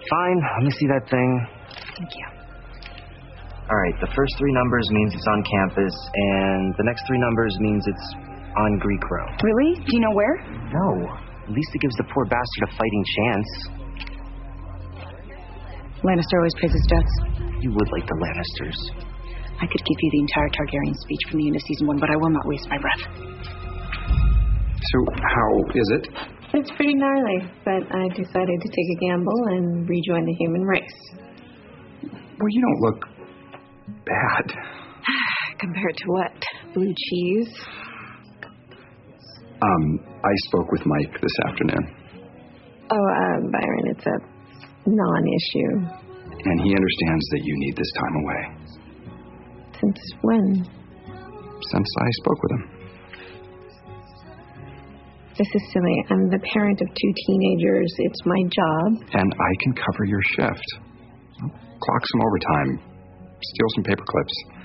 Fine, let me see that thing. Thank you. All right, the first 3 numbers means it's on campus, and the next 3 numbers means it's on Greek Row. Really? Do you know where? No. At least it gives the poor bastard a fighting chance. Lannister always pays his debts. You would like the Lannisters. I could give you the entire Targaryen speech from the end of season 1, but I will not waste my breath. So, how is it? It's pretty gnarly, but I decided to take a gamble and rejoin the human race. Well, you don't look bad. Compared to what? Blue cheese? I spoke with Mike this afternoon. Oh, Byron, it's a non-issue. And he understands that you need this time away. Since when? Since I spoke with him. This is silly. I'm the parent of 2 teenagers. It's my job. And I can cover your shift. Clock some overtime. Steal some paper clips.